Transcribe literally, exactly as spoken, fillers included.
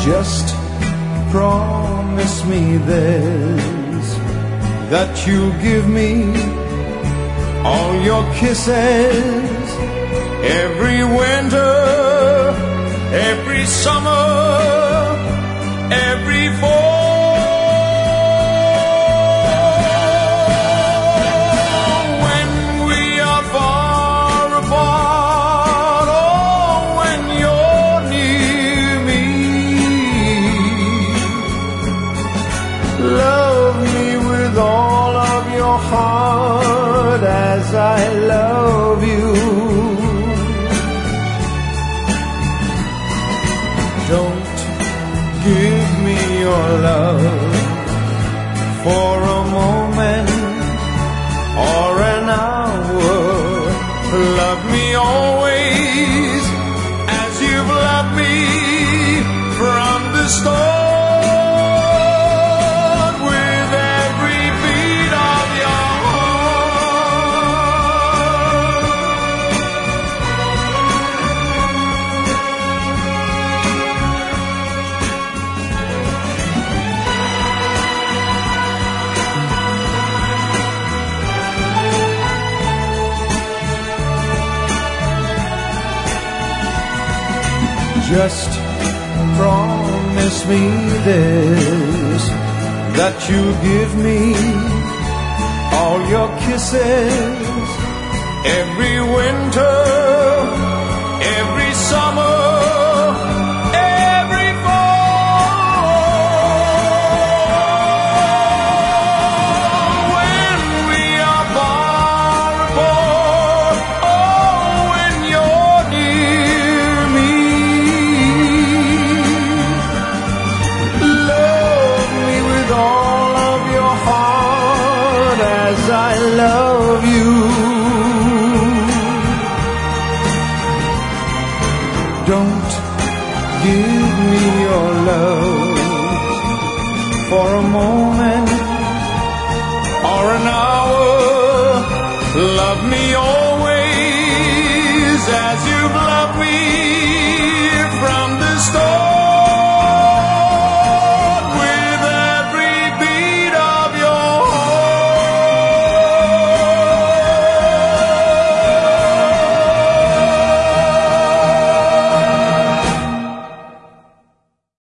Just promise me this, that you'll give me all your kisses every winter, every summer, every fall. When we are far apart, or when you're near me, love me with all of your heart as I love you. Don't give me your love for a moment or an hour. Love me always as you've loved me from the start. Just promise me this, that you'll give me all your kisses every winter, every summer, every fall. When we are far apart, oh, when you're near me, all of your heart as I love you. Don't give me your love for a moment or an hour. Love me always as you've loved